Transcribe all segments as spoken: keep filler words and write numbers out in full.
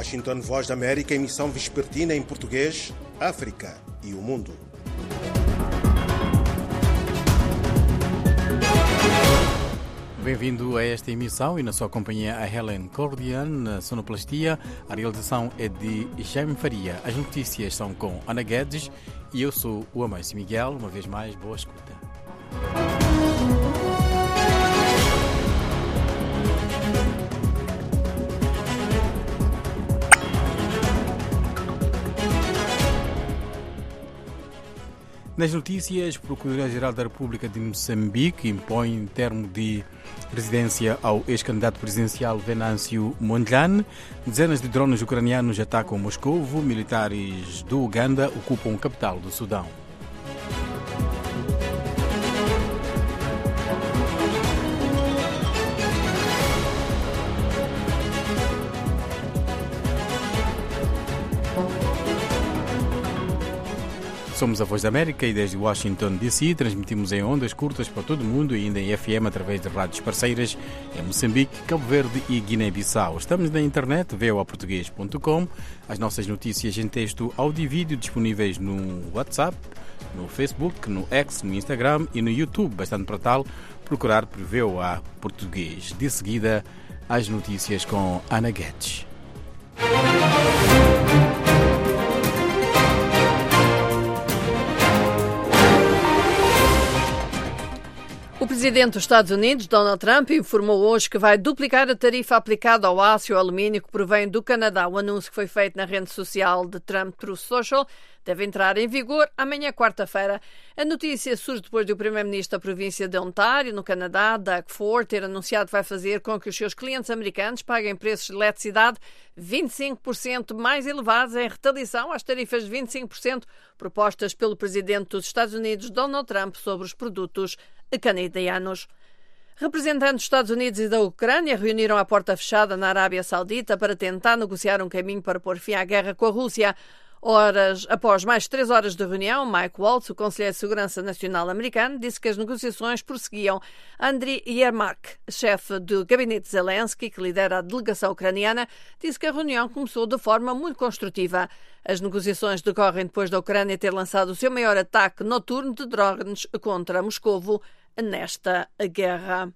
Washington, Voz da América, emissão vespertina em português, África e o mundo. Bem-vindo a esta emissão e na sua companhia a Helen Cordian, na sonoplastia. A realização é de Jaime Faria. As notícias são com Ana Guedes e eu sou o Amâncio Miguel. Uma vez mais, boa escuta. Nas notícias, a Procuradoria-Geral da República de Moçambique impõe termo de residência ao ex-candidato presidencial Venâncio Mondlane. Dezenas de drones ucranianos atacam Moscovo. Militares do Uganda ocupam a capital do Sudão. Somos a Voz da América e desde Washington, D C transmitimos em ondas curtas para todo o mundo e ainda em F M através de rádios parceiras em Moçambique, Cabo Verde e Guiné-Bissau. Estamos na internet, v o a português ponto com. As nossas notícias em texto, áudio e vídeo disponíveis no WhatsApp, no Facebook, no X, no Instagram e no YouTube. Bastante para tal, procurar por V O A Português. De seguida, as notícias com Ana Guedes. O presidente dos Estados Unidos, Donald Trump, informou hoje que vai duplicar a tarifa aplicada ao aço e ao alumínio que provém do Canadá. O anúncio que foi feito na rede social de Trump Truth Social deve entrar em vigor amanhã, quarta-feira. A notícia surge depois do primeiro-ministro da província de Ontário, no Canadá, Doug Ford, ter anunciado que vai fazer com que os seus clientes americanos paguem preços de eletricidade vinte e cinco por cento mais elevados em retaliação às tarifas de vinte e cinco por cento propostas pelo presidente dos Estados Unidos, Donald Trump, sobre os produtos canadianos. Representantes dos Estados Unidos e da Ucrânia reuniram à porta fechada na Arábia Saudita para tentar negociar um caminho para pôr fim à guerra com a Rússia. Horas após mais de três horas de reunião, Mike Waltz, o Conselheiro de Segurança Nacional americano, disse que as negociações prosseguiam. Andriy Yermak, chefe do gabinete de Zelensky, que lidera a delegação ucraniana, disse que a reunião começou de forma muito construtiva. As negociações decorrem depois da Ucrânia ter lançado o seu maior ataque noturno de drones contra Moscovo nesta guerra.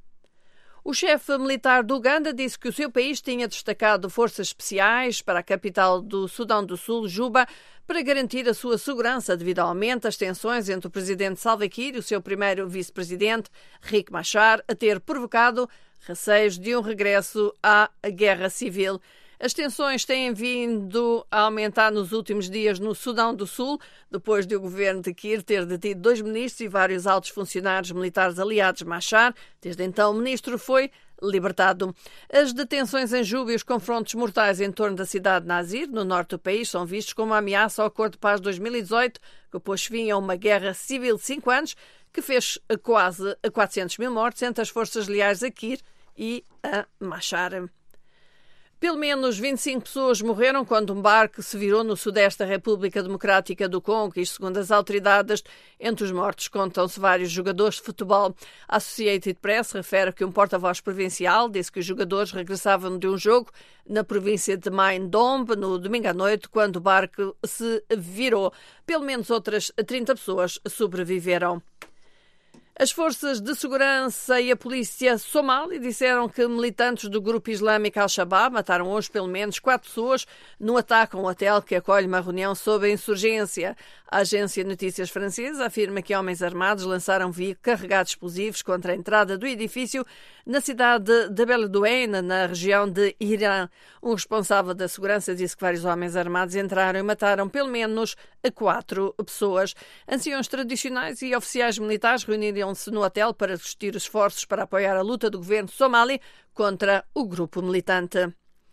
O chefe militar do Uganda disse que o seu país tinha destacado forças especiais para a capital do Sudão do Sul, Juba, para garantir a sua segurança devido ao aumento das tensões entre o presidente Salva Kiir e o seu primeiro vice-presidente, Riek Machar, a ter provocado receios de um regresso à guerra civil. As tensões têm vindo a aumentar nos últimos dias no Sudão do Sul, depois de o governo de Kiir ter detido dois ministros e vários altos funcionários militares aliados de Machar. Desde então, o ministro foi libertado. As detenções em Juba e os confrontos mortais em torno da cidade de Nazir, no norte do país, são vistos como uma ameaça ao Acordo de Paz de dois mil e dezoito, que pôs fim a uma guerra civil de cinco anos, que fez quase quatrocentos mil mortes entre as forças leais a Kiir e a Machar. Pelo menos vinte e cinco pessoas morreram quando um barco se virou no sudeste da República Democrática do Congo. Isto segundo as autoridades. Entre os mortos contam-se vários jogadores de futebol. A Associated Press refere que um porta-voz provincial disse que os jogadores regressavam de um jogo na província de Mai-Ndombe no domingo à noite, quando o barco se virou. Pelo menos outras trinta pessoas sobreviveram. As forças de segurança e a polícia somali disseram que militantes do grupo islâmico Al-Shabaab mataram hoje pelo menos quatro pessoas no ataque a um hotel que acolhe uma reunião sobre a insurgência. A agência de notícias francesa afirma que homens armados lançaram veículos carregados de explosivos contra a entrada do edifício na cidade de Beledweyne, na região de Irã. Um responsável da segurança disse que vários homens armados entraram e mataram pelo menos quatro pessoas. Anciões tradicionais e oficiais militares reuniram-se no hotel para discutir os esforços para apoiar a luta do governo somali contra o grupo militante.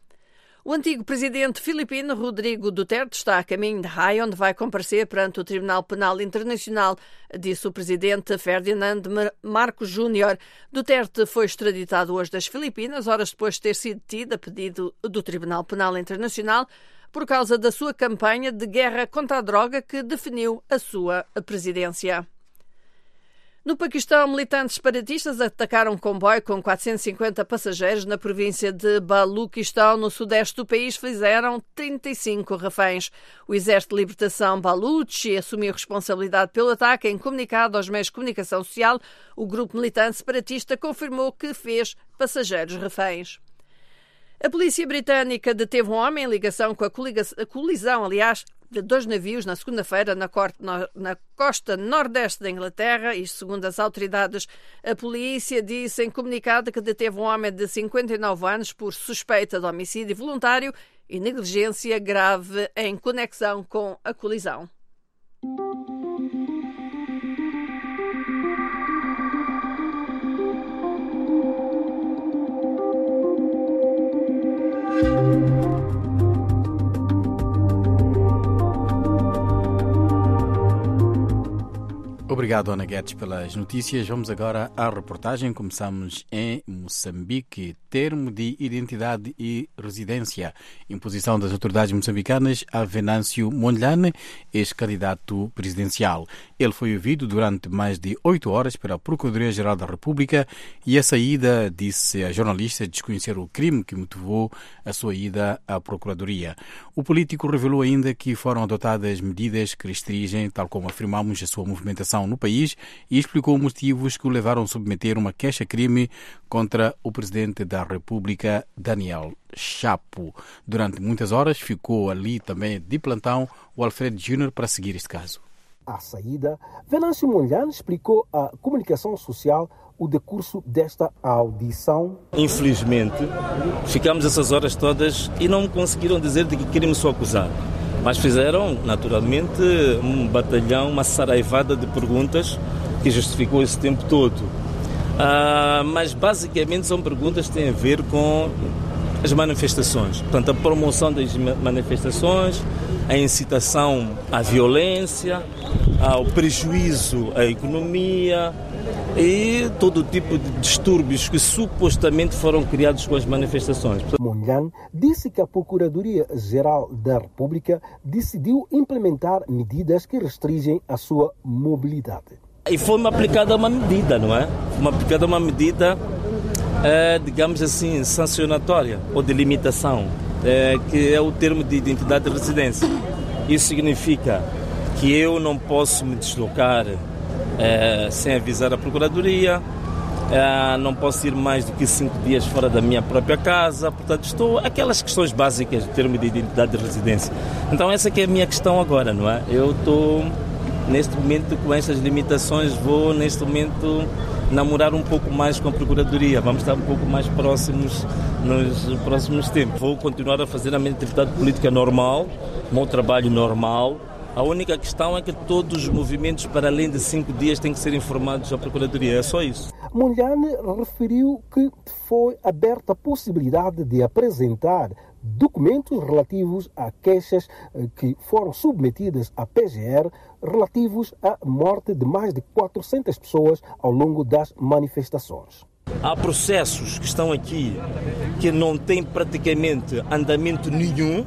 O antigo presidente filipino Rodrigo Duterte está a caminho de Haia, onde vai comparecer perante o Tribunal Penal Internacional, disse o presidente Ferdinand Marcos Júnior. Duterte foi extraditado hoje das Filipinas, horas depois de ter sido detido a pedido do Tribunal Penal Internacional por causa da sua campanha de guerra contra a droga que definiu a sua presidência. No Paquistão, militantes separatistas atacaram um comboio com quatrocentos e cinquenta passageiros na província de Baluquistão, no sudeste do país. Fizeram trinta e cinco reféns. O Exército de Libertação Baluchi assumiu responsabilidade pelo ataque. Em comunicado aos meios de comunicação social, o grupo militante separatista confirmou que fez passageiros reféns. A polícia britânica deteve um homem em ligação com a colisão, aliás, de dois navios na segunda-feira na costa nordeste da Inglaterra. E, segundo as autoridades, a polícia disse em comunicado que deteve um homem de cinquenta e nove anos por suspeita de homicídio voluntário e negligência grave em conexão com a colisão. Obrigado, Ana Guedes, pelas notícias. Vamos agora à reportagem. Começamos em Moçambique. Termo de identidade e residência. Imposição das autoridades moçambicanas a Venâncio Mondlane, ex-candidato presidencial. Ele foi ouvido durante mais de oito horas pela Procuradoria-Geral da República e a saída, disse a jornalista, desconhecer o crime que motivou a sua ida à Procuradoria. O político revelou ainda que foram adotadas medidas que restringem, tal como afirmamos, a sua movimentação no país e explicou motivos que o levaram a submeter uma queixa-crime contra o presidente da República, Daniel Chapo. Durante muitas horas ficou ali também de plantão o Alfredo Júnior para seguir este caso. À saída, Venâncio Mondlane explicou à comunicação social o decurso desta audição. Infelizmente, ficamos essas horas todas e não conseguiram dizer de que crime sou acusado. Mas fizeram, naturalmente, um batalhão, uma saraivada de perguntas que justificou esse tempo todo. Ah, mas, basicamente, são perguntas que têm a ver com as manifestações. Portanto, a promoção das manifestações, a incitação à violência, ao prejuízo à economia e todo tipo de distúrbios que supostamente foram criados com as manifestações. Mondlane disse que a Procuradoria-Geral da República decidiu implementar medidas que restringem a sua mobilidade. E foi-me aplicada uma medida, não é? Foi-me aplicada uma medida, é, digamos assim, sancionatória ou de limitação, é, que é o termo de identidade de residência. Isso significa que eu não posso me deslocar É, sem avisar a Procuradoria, é, não posso ir mais do que cinco dias fora da minha própria casa, portanto estou aquelas questões básicas do termo de identidade de residência. Então essa que é a minha questão agora, não é? Eu estou neste momento com estas limitações, vou neste momento namorar um pouco mais com a Procuradoria, vamos estar um pouco mais próximos nos próximos tempos. Vou continuar a fazer a minha atividade política normal, o meu trabalho normal. A única questão é que todos os movimentos, para além de cinco dias, têm que ser informados à Procuradoria. É só isso. Mondlane referiu que foi aberta a possibilidade de apresentar documentos relativos a queixas que foram submetidas à P G R relativos à morte de mais de quatrocentas pessoas ao longo das manifestações. Há processos que estão aqui que não têm praticamente andamento nenhum.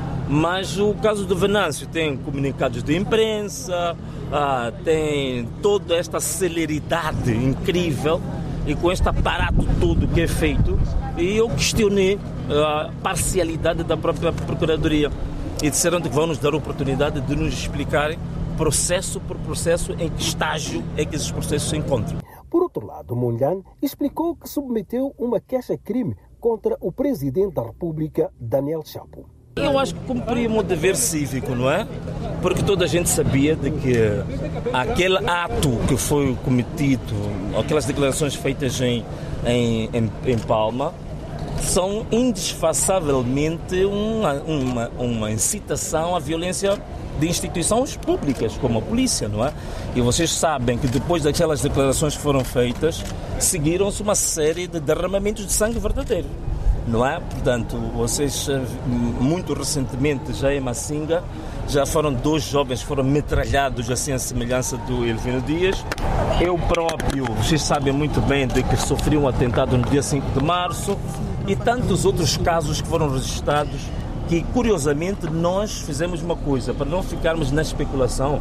Mas o caso do Venâncio tem comunicados de imprensa, ah, tem toda esta celeridade incrível e com este aparato todo que é feito. E eu questionei a parcialidade da própria Procuradoria e disseram que vão nos dar a oportunidade de nos explicarem processo por processo em que estágio é que esses processos se encontram. Por outro lado, Mondlane explicou que submeteu uma queixa-crime contra o presidente da República, Daniel Chapo. Eu acho que cumpri o meu dever cívico, não é? Porque toda a gente sabia de que aquele ato que foi cometido, aquelas declarações feitas em, em, em, em Palma, são indisfaçavelmente uma, uma, uma incitação à violência de instituições públicas, como a polícia, não é? E vocês sabem que depois daquelas declarações que foram feitas, seguiram-se uma série de derramamentos de sangue verdadeiro. Não é? Portanto, vocês, muito recentemente, já em Macinga, já foram dois jovens que foram metralhados, assim, à semelhança do Elvino Dias. Eu próprio, vocês sabem muito bem de que sofri um atentado no dia cinco de março e tantos outros casos que foram registrados que, curiosamente, nós fizemos uma coisa, para não ficarmos na especulação,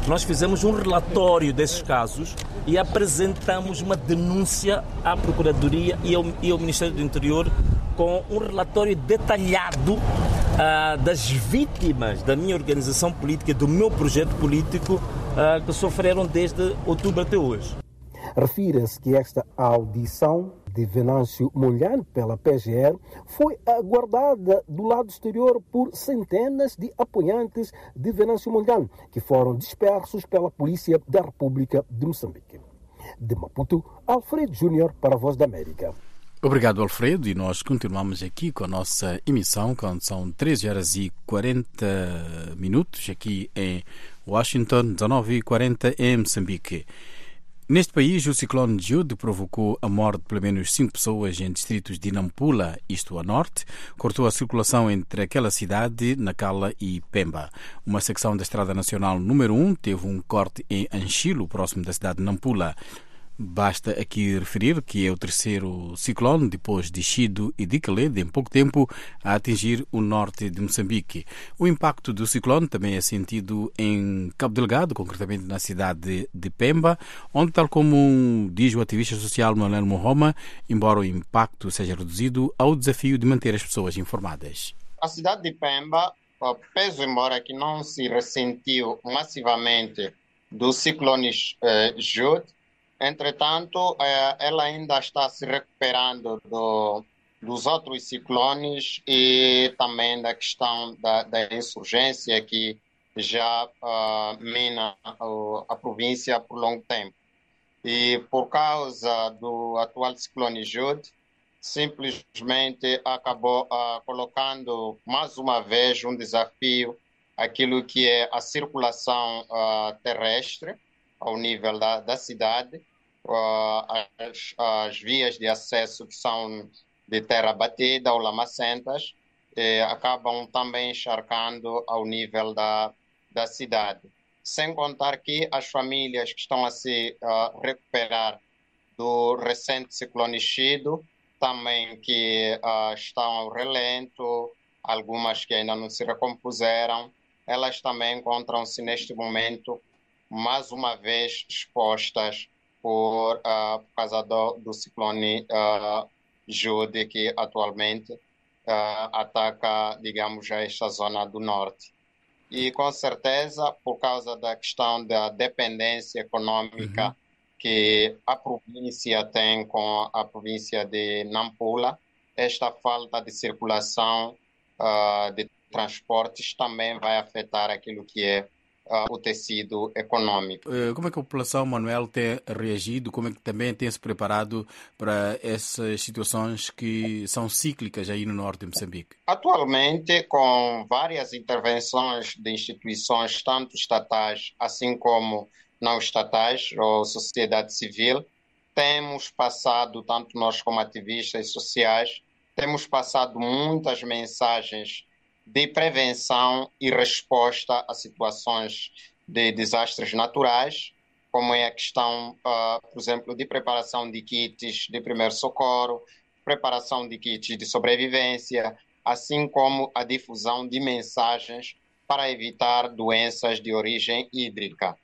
nós fizemos um relatório desses casos e apresentamos uma denúncia à Procuradoria e ao, e ao Ministério do Interior com um relatório detalhado uh, das vítimas da minha organização política, do meu projeto político, uh, que sofreram desde outubro até hoje. Refira-se que esta audição de Venâncio Mondlane pela P G R foi aguardada do lado exterior por centenas de apoiantes de Venâncio Mondlane, que foram dispersos pela Polícia da República de Moçambique. De Maputo, Alfredo Júnior para a Voz da América. Obrigado, Alfredo, e nós continuamos aqui com a nossa emissão, quando são treze horas e quarenta minutos, aqui em Washington, dezenove e quarenta em Moçambique. Neste país, o ciclone Jude provocou a morte de pelo menos cinco pessoas em distritos de Nampula, isto a norte, cortou a circulação entre aquela cidade, Nacala e Pemba. Uma secção da Estrada Nacional número um teve um corte em Anchilo, próximo da cidade de Nampula. Basta aqui referir que é o terceiro ciclone, depois de Chido e de Caled, em pouco tempo, a atingir o norte de Moçambique. O impacto do ciclone também é sentido em Cabo Delgado, concretamente na cidade de Pemba, onde, tal como diz o ativista social Manuel Mohoma, embora o impacto seja reduzido, há o desafio de manter as pessoas informadas. A cidade de Pemba, peso embora que não se ressentiu massivamente do ciclone eh, Jude, entretanto, ela ainda está se recuperando do, dos outros ciclones e também da questão da, da insurgência que já uh, mina uh, a província por longo tempo. E por causa do atual ciclone Jude, simplesmente acabou uh, colocando mais uma vez um desafio àquilo que é a circulação uh, terrestre ao nível da, da cidade. Uh, as, as vias de acesso que são de terra batida ou lamacentas eh, acabam também encharcando ao nível da, da cidade. Sem contar que as famílias que estão a se uh, recuperar do recente ciclone Chido, também que uh, estão ao relento, algumas que ainda não se recompuseram, elas também encontram-se neste momento mais uma vez expostas Por, uh, por causa do, do ciclone uh, Jude, que atualmente uh, ataca, digamos, esta zona do norte. E, com certeza, por causa da questão da dependência econômica uhum. que a província tem com a província de Nampula, esta falta de circulação uh, de transportes também vai afetar aquilo que é Uh, o tecido econômico. Como é que a população, Manuel, tem reagido? Como é que também tem se preparado para essas situações que são cíclicas aí no norte de Moçambique? Atualmente, com várias intervenções de instituições, tanto estatais assim como não estatais, ou sociedade civil, temos passado, tanto nós como ativistas sociais, temos passado muitas mensagens de prevenção e resposta a situações de desastres naturais, como é a questão, uh, por exemplo, de preparação de kits de primeiro socorro, preparação de kits de sobrevivência, assim como a difusão de mensagens para evitar doenças de origem hídrica.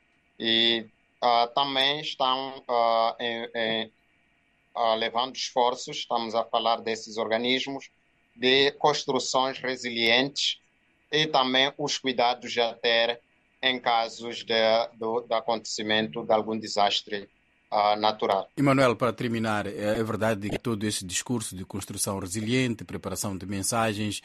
E uh, também estão uh, em, em, uh, levando esforços, estamos a falar desses organismos, de construções resilientes e também os cuidados a ter em casos de, do, do acontecimento de algum desastre uh, natural. E, Manuel, para terminar, é verdade que todo esse discurso de construção resiliente, preparação de mensagens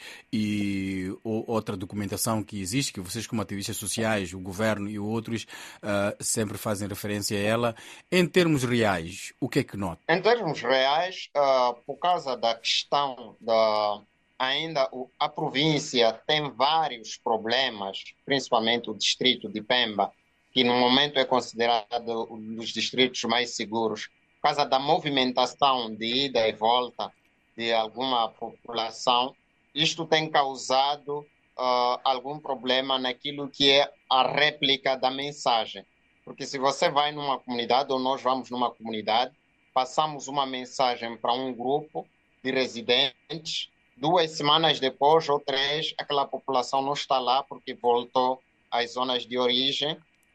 e ou, outra documentação que existe, que vocês como ativistas sociais, o governo e outros uh, sempre fazem referência a ela, em termos reais, o que é que nota? Em termos reais, uh, por causa da questão da... Ainda a província tem vários problemas, principalmente o distrito de Pemba, que no momento é considerado um dos distritos mais seguros, por causa da movimentação de ida e volta de alguma população. Isto tem causado uh, algum problema naquilo que é a réplica da mensagem. Porque se você vai numa comunidade, ou nós vamos numa comunidade, passamos uma mensagem para um grupo de residentes, duas semanas depois ou três, aquela população não está lá porque voltou às zonas de origem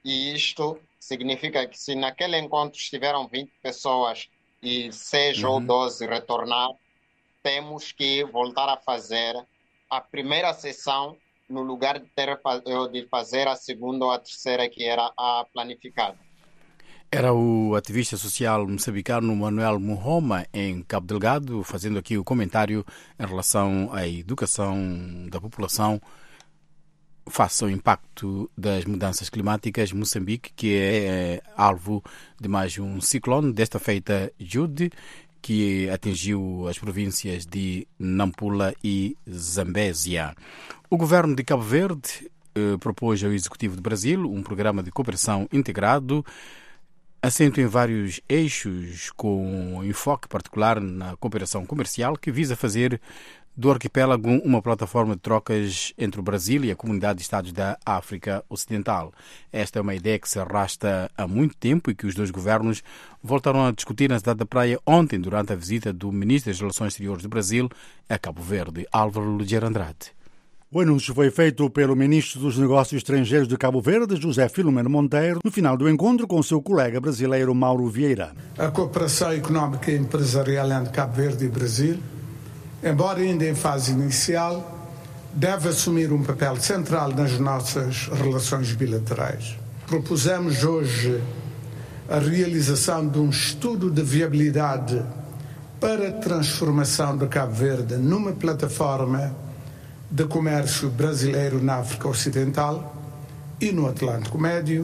E isto significa que se naquele encontro estiveram vinte pessoas e seis uhum. ou doze retornar, temos que voltar a fazer a primeira sessão no lugar de, ter, de fazer a segunda ou a terceira que era a planificada. Era o ativista social moçambicano Manuel Muhoma, em Cabo Delgado, fazendo aqui o comentário em relação à educação da população face ao impacto das mudanças climáticas. Moçambique, que é, é alvo de mais um ciclone, desta feita Jude, que atingiu as províncias de Nampula e Zambésia. O governo de Cabo Verde eh, propôs ao Executivo do Brasil um programa de cooperação integrado, assento em vários eixos, com enfoque particular na cooperação comercial, que visa fazer do arquipélago uma plataforma de trocas entre o Brasil e a comunidade de Estados da África Ocidental. Esta é uma ideia que se arrasta há muito tempo e que os dois governos voltaram a discutir na cidade da Praia ontem, durante a visita do Ministro das Relações Exteriores do Brasil a Cabo Verde, Álvaro Ligeiro Andrade. O anúncio foi feito pelo Ministro dos Negócios Estrangeiros de Cabo Verde, José Filomeno Monteiro, no final do encontro com seu colega brasileiro Mauro Vieira. A cooperação económica e empresarial entre Cabo Verde e Brasil, embora ainda em fase inicial, deve assumir um papel central nas nossas relações bilaterais. Propusemos hoje a realização de um estudo de viabilidade para a transformação de Cabo Verde numa plataforma de comércio brasileiro na África Ocidental e no Atlântico Médio,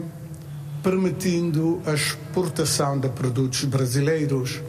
permitindo a exportação de produtos brasileiros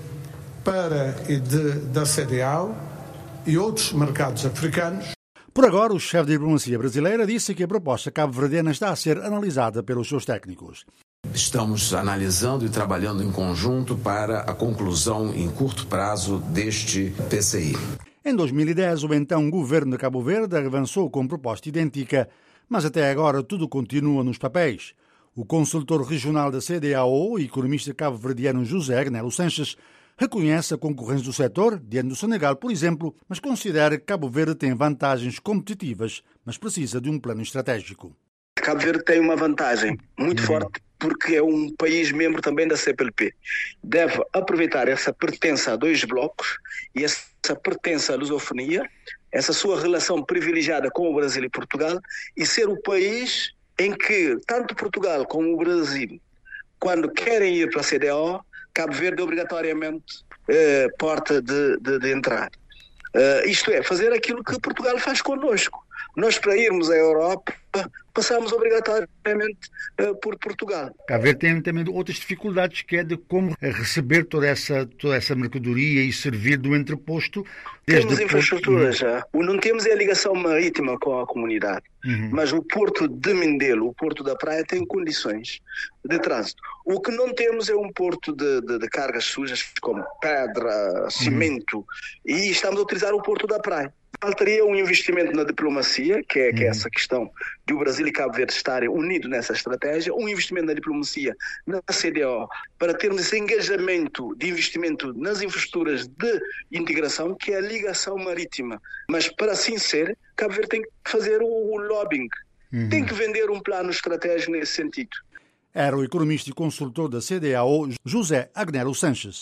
para e de, da C D A O e outros mercados africanos. Por agora, o chefe de diplomacia brasileira disse que a proposta cabo-verdiana está a ser analisada pelos seus técnicos. Estamos analisando e trabalhando em conjunto para a conclusão em curto prazo deste P C I. Em dois mil e dez, o então governo de Cabo Verde avançou com proposta idêntica, mas até agora tudo continua nos papéis. O consultor regional da C D A O e economista cabo-verdiano José Agnello Sanches reconhece a concorrência do setor, diante do Senegal, por exemplo, mas considera que Cabo Verde tem vantagens competitivas, mas precisa de um plano estratégico. Cabo Verde tem uma vantagem muito forte, porque é um país membro também da C P L P. Deve aproveitar essa pertença a dois blocos e essa pertença à lusofonia, essa sua relação privilegiada com o Brasil e Portugal, e ser o país em que tanto Portugal como o Brasil, quando querem ir para a C D A O, Cabo Verde é obrigatoriamente eh, porta de, de, de entrada. Uh, isto é, fazer aquilo que Portugal faz connosco. Nós, para irmos à Europa, passamos obrigatoriamente uh, por Portugal. Cabo Verde tem também outras dificuldades, que é de como receber toda essa, toda essa mercadoria e servir do entreposto. Temos infraestruturas já. O não temos é a ligação marítima com a comunidade. Uhum. Mas o porto de Mindelo, o porto da Praia, tem condições de trânsito. O que não temos é um porto de, de, de cargas sujas como pedra, cimento, uhum. e estamos a utilizar o porto da Praia. Faltaria um investimento na diplomacia, que é, que é essa questão de o Brasil e Cabo Verde estarem unidos nessa estratégia, um investimento na diplomacia, na C D A O, para termos esse engajamento de investimento nas infraestruturas de integração, que é a ligação marítima. Mas para assim ser, Cabo Verde tem que fazer o, o lobbying, uhum. tem que vender um plano estratégico nesse sentido. Era o economista e consultor da C D A O, José Agnello Sanches.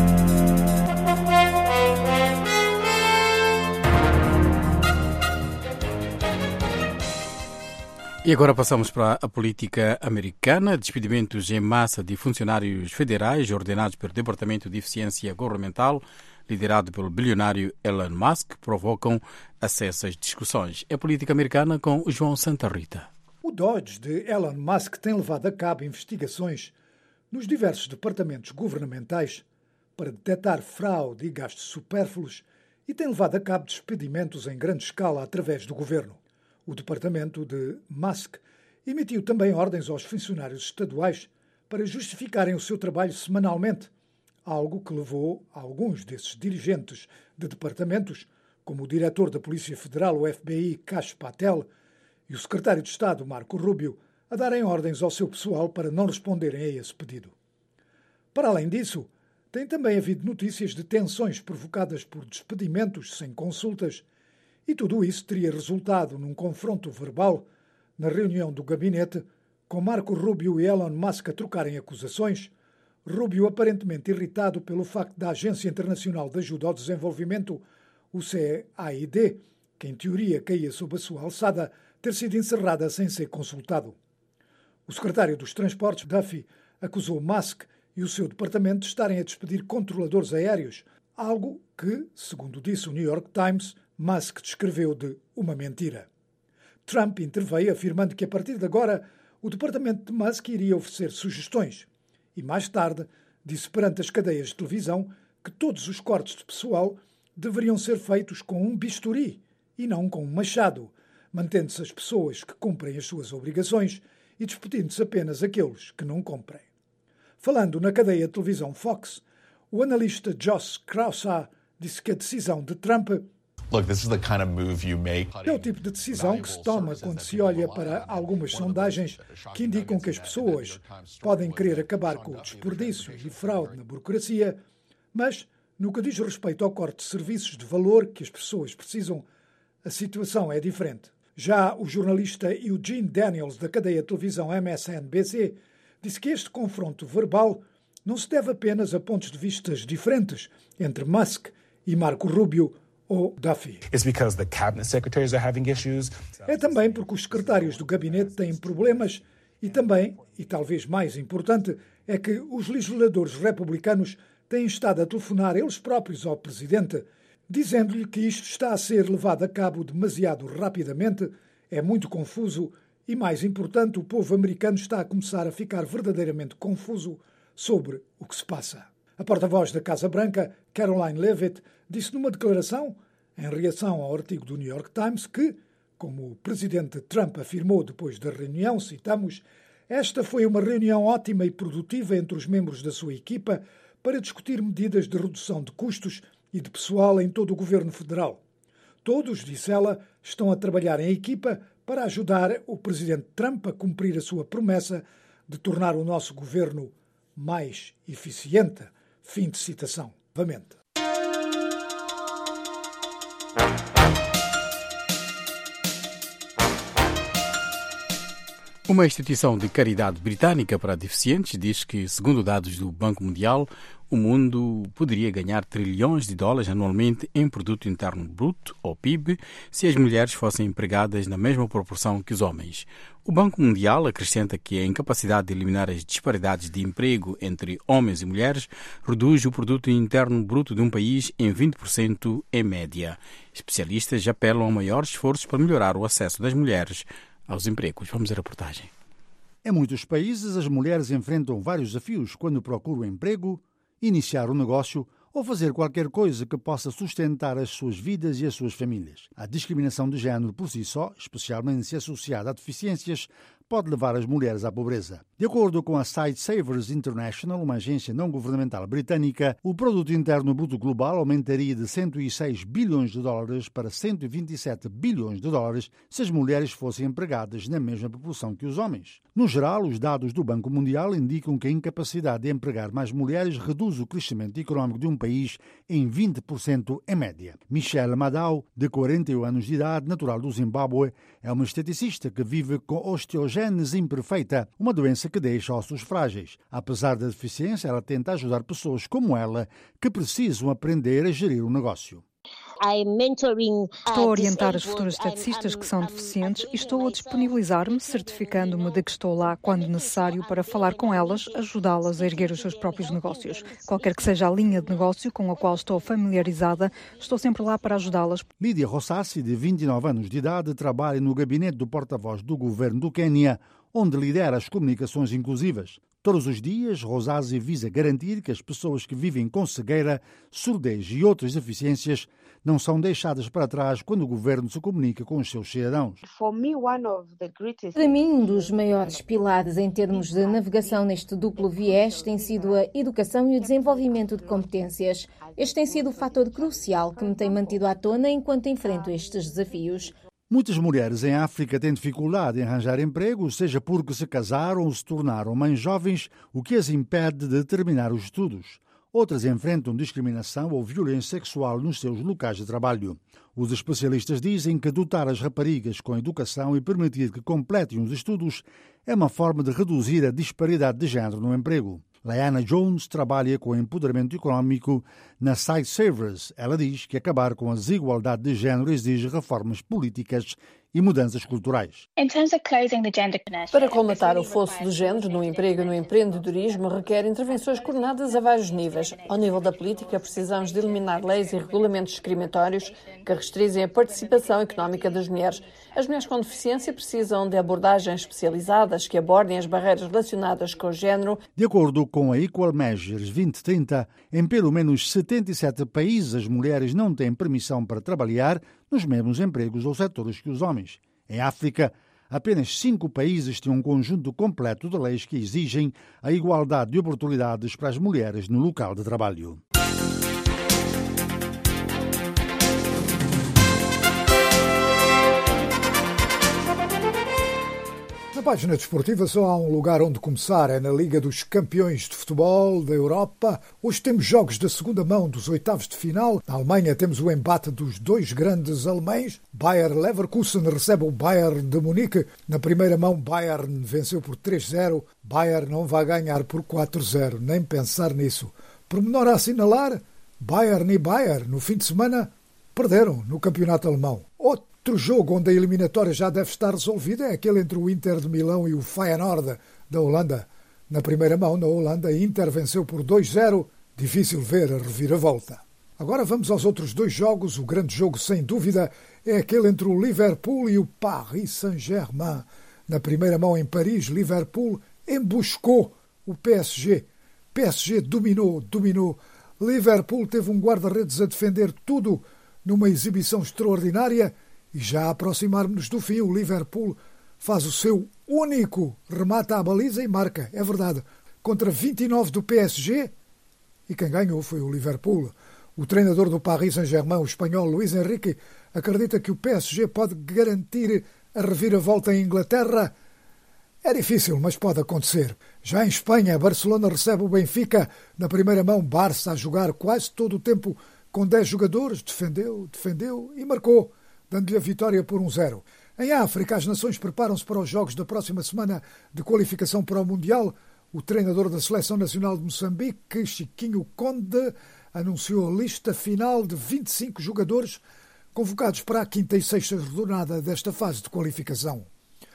E agora passamos para a política americana. Despedimentos em massa de funcionários federais ordenados pelo Departamento de Eficiência Governamental, liderado pelo bilionário Elon Musk, provocam acessas discussões. É política americana com o João Santa Rita. O Dodge de Elon Musk tem levado a cabo investigações nos diversos departamentos governamentais para detectar fraude e gastos supérfluos e tem levado a cabo despedimentos em grande escala através do governo. O departamento de Musk emitiu também ordens aos funcionários estaduais para justificarem o seu trabalho semanalmente, algo que levou alguns desses dirigentes de departamentos, como o diretor da Polícia Federal, o F B I, Kash Patel, e o secretário de Estado, Marco Rubio, a darem ordens ao seu pessoal para não responderem a esse pedido. Para além disso, tem também havido notícias de tensões provocadas por despedimentos sem consultas, e tudo isso teria resultado num confronto verbal na reunião do gabinete com Marco Rubio e Elon Musk a trocarem acusações, Rubio aparentemente irritado pelo facto da Agência Internacional de Ajuda ao Desenvolvimento, o C A I D, que em teoria caía sob a sua alçada, ter sido encerrada sem ser consultado. O secretário dos Transportes, Duffy, acusou Musk e o seu departamento de estarem a despedir controladores aéreos, algo que, segundo disse o New York Times, Musk descreveu de uma mentira. Trump interveio afirmando que a partir de agora o departamento de Musk iria oferecer sugestões e mais tarde disse perante as cadeias de televisão que todos os cortes de pessoal deveriam ser feitos com um bisturi e não com um machado, mantendo-se as pessoas que cumprem as suas obrigações e despedindo-se apenas aqueles que não cumprem. Falando na cadeia de televisão Fox, o analista Josh Kraushaar disse que a decisão de Trump Look, this is the kind of move you make. É o tipo de decisão que se toma quando se olha para algumas sondagens que indicam que as pessoas podem querer acabar com o desperdício e fraude na burocracia, mas, no que diz respeito ao corte de serviços de valor que as pessoas precisam, a situação é diferente. Já o jornalista Eugene Daniels, da cadeia de televisão M S N B C, disse que este confronto verbal não se deve apenas a pontos de vista diferentes entre Musk e Marco Rubio ou Duffy. É também porque os secretários do gabinete têm problemas e também, e talvez mais importante, é que os legisladores republicanos têm estado a telefonar eles próprios ao presidente, dizendo-lhe que isto está a ser levado a cabo demasiado rapidamente, é muito confuso e, mais importante, o povo americano está a começar a ficar verdadeiramente confuso sobre o que se passa. A porta-voz da Casa Branca, Caroline Leavitt, disse numa declaração, em reação ao artigo do New York Times, que, como o presidente Trump afirmou depois da reunião, citamos, esta foi uma reunião ótima e produtiva entre os membros da sua equipa para discutir medidas de redução de custos e de pessoal em todo o governo federal. Todos, disse ela, estão a trabalhar em equipa para ajudar o presidente Trump a cumprir a sua promessa de tornar o nosso governo mais eficiente. Fim de citação. Novamente. Uma instituição de caridade britânica para deficientes diz que, segundo dados do Banco Mundial, o mundo poderia ganhar trilhões de dólares anualmente em produto interno bruto, ou P I B, se as mulheres fossem empregadas na mesma proporção que os homens. O Banco Mundial acrescenta que a incapacidade de eliminar as disparidades de emprego entre homens e mulheres reduz o produto interno bruto de um país em vinte por cento em média. Especialistas apelam a maiores esforços para melhorar o acesso das mulheres aos empregos. Vamos à reportagem. Em muitos países, as mulheres enfrentam vários desafios quando procuram emprego, iniciar um negócio ou fazer qualquer coisa que possa sustentar as suas vidas e as suas famílias. A discriminação de género por si só, especialmente se associada a deficiências, pode levar as mulheres à pobreza. De acordo com a Sightsavers International, uma agência não-governamental britânica, o produto interno bruto global aumentaria de cento e seis bilhões de dólares para cento e vinte e sete bilhões de dólares se as mulheres fossem empregadas na mesma proporção que os homens. No geral, os dados do Banco Mundial indicam que a incapacidade de empregar mais mulheres reduz o crescimento económico de um país em vinte por cento em média. Michelle Madau, de quarenta e um anos de idade, natural do Zimbábue, é uma esteticista que vive com osteogênese imperfeita, uma doença que deixa ossos frágeis. Apesar da deficiência, ela tenta ajudar pessoas como ela que precisam aprender a gerir um negócio. Estou a orientar as futuras esteticistas que são deficientes e estou a disponibilizar-me, certificando-me de que estou lá quando necessário para falar com elas, ajudá-las a erguer os seus próprios negócios. Qualquer que seja a linha de negócio com a qual estou familiarizada, estou sempre lá para ajudá-las. Lídia Rossassi, de vinte e nove anos de idade, trabalha no gabinete do porta-voz do governo do Quênia, onde lidera as comunicações inclusivas. Todos os dias, Rossassi visa garantir que as pessoas que vivem com cegueira, surdez e outras deficiências não são deixadas para trás quando o governo se comunica com os seus cidadãos. Para mim, um dos maiores pilares em termos de navegação neste duplo viés tem sido a educação e o desenvolvimento de competências. Este tem sido o fator crucial que me tem mantido à tona enquanto enfrento estes desafios. Muitas mulheres em África têm dificuldade em arranjar emprego, seja porque se casaram ou se tornaram mães jovens, o que as impede de terminar os estudos. outras enfrentam discriminação ou violência sexual nos seus locais de trabalho. Os especialistas dizem que dotar as raparigas com educação e permitir que completem os estudos é uma forma de reduzir a disparidade de género no emprego. Liana Jones trabalha com empoderamento econômico na Site Savers. Ela diz que acabar com a desigualdade de género exige reformas políticas e mudanças culturais. Para colmatar o fosso de género no emprego e no empreendedorismo requer intervenções coordenadas a vários níveis. Ao nível da política, precisamos de eliminar leis e regulamentos discriminatórios que restringem a participação económica das mulheres. As mulheres com deficiência precisam de abordagens especializadas que abordem as barreiras relacionadas com o género. De acordo com a Equal Measures vinte trinta, em pelo menos setenta e sete países as mulheres não têm permissão para trabalhar nos mesmos empregos ou setores que os homens. Em África, apenas cinco países têm um conjunto completo de leis que exigem a igualdade de oportunidades para as mulheres no local de trabalho. Na página desportiva só há um lugar onde começar, é na Liga dos Campeões de Futebol da Europa. Hoje temos jogos da segunda mão dos oitavos de final. Na Alemanha temos o embate dos dois grandes alemães. Bayer Leverkusen recebe o Bayern de Munique. Na primeira mão, Bayern venceu por três zero. Bayern não vai ganhar por quatro zero, nem pensar nisso. Pormenor a assinalar, Bayern e Bayern, no fim de semana, perderam no campeonato alemão. Outro jogo onde a eliminatória já deve estar resolvida é aquele entre o Inter de Milão e o Feyenoord da Holanda. Na primeira mão, na Holanda, a Inter venceu por dois zero. Difícil ver a reviravolta. Agora vamos aos outros dois jogos. O grande jogo, sem dúvida, é aquele entre o Liverpool e o Paris Saint-Germain. Na primeira mão, em Paris, Liverpool emboscou o P S G. P S G dominou, dominou. Liverpool teve um guarda-redes a defender tudo numa exibição extraordinária. E já a aproximar-nos do fim, o Liverpool faz o seu único remate à baliza e marca, é verdade, contra vinte e nove do P S G, e quem ganhou foi o Liverpool. O treinador do Paris Saint-Germain, o espanhol Luís Enrique, acredita que o P S G pode garantir a reviravolta em Inglaterra. É difícil, mas pode acontecer. Já em Espanha, Barcelona recebe o Benfica. Na primeira mão, Barça a jogar quase todo o tempo com dez jogadores, defendeu, defendeu e marcou, dando-lhe a vitória por um zero. Em África, as nações preparam-se para os jogos da próxima semana de qualificação para o Mundial. O treinador da Seleção Nacional de Moçambique, Chiquinho Conde, anunciou a lista final de vinte e cinco jogadores convocados para a quinta e sexta jornada desta fase de qualificação.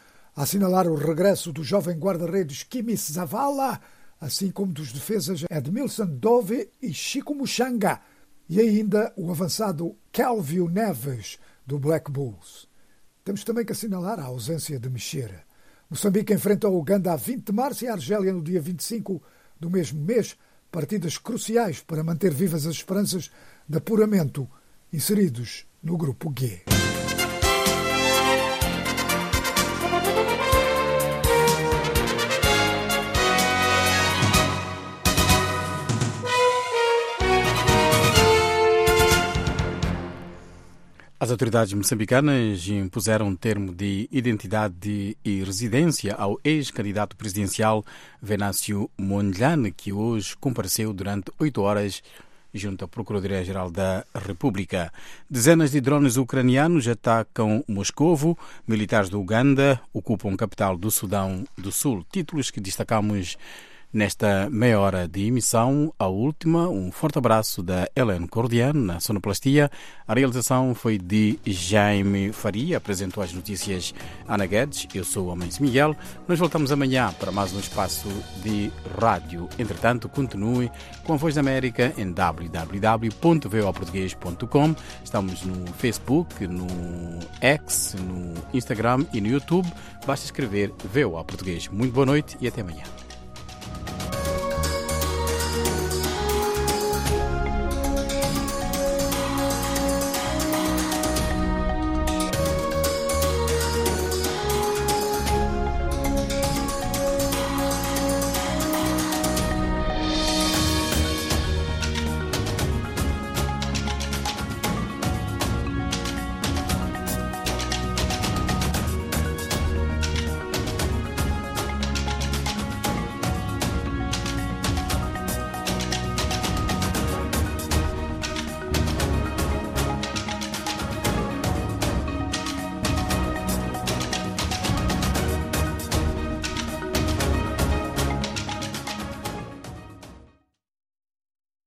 A assinalar o regresso do jovem guarda-redes Kimis Zavala, assim como dos defesas Edmilson Dove e Chico Muxanga, e ainda o avançado Kelvio Neves, do Black Bulls. Temos também que assinalar a ausência de Mexera. Moçambique enfrenta o Uganda a vinte de março e a Argélia no dia vinte e cinco do mesmo mês, partidas cruciais para manter vivas as esperanças de apuramento inseridos no grupo G. As autoridades moçambicanas impuseram um termo de identidade e residência ao ex-candidato presidencial Venâncio Mondlane, que hoje compareceu durante oito horas junto à Procuradoria-Geral da República. Dezenas de drones ucranianos atacam Moscovo. Militares do Uganda ocupam a capital do Sudão do Sul. Títulos que destacamos nesta meia hora de emissão. A última, um forte abraço da Helen Cordian na sonoplastia. A realização foi de Jaime Faria, apresentou as notícias Ana Guedes. Eu sou o Amense Miguel. Nós voltamos amanhã para mais um espaço de rádio. Entretanto, continue com a Voz da América em w w w ponto v o a português ponto com. Estamos no Facebook, no X, no Instagram e no YouTube. Basta escrever V O A Português. Muito boa noite e até amanhã.